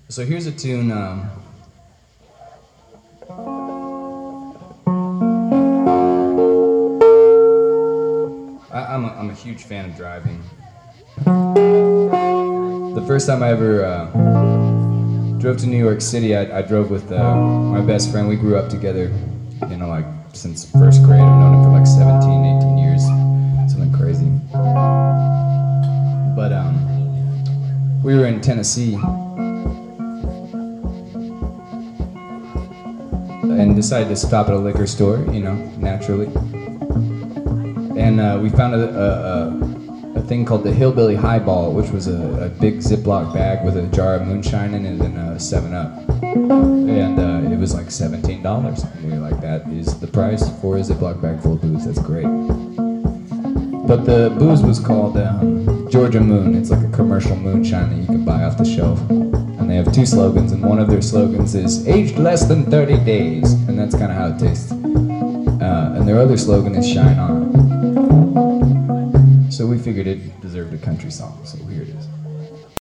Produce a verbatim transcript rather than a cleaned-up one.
So here's a tune. Um, I, I'm, a, I'm a huge fan of driving. The first time I ever uh, drove to New York City, I, I drove with uh, my best friend. We grew up together, you know, like since first grade. I've known him for like seventeen, eighteen years, something crazy. But um, we were in Tennessee and decided to stop at a liquor store, you know, naturally. And uh, we found a, a, a, a thing called the Hillbilly Highball, which was a, a big Ziploc bag with a jar of moonshine in it and a seven up. And uh, it was like seventeen dollars. And we were like, that is the price for a Ziploc bag full of booze. That's great. But the booze was called um, Georgia Moon. It's like a commercial moonshine that you can buy off the shelf. And they have two slogans, and one of their slogans is aged less than thirty days, and that's kind of how it tastes. Uh, and their other slogan is shine on. So we figured it deserved a country song, so here it is.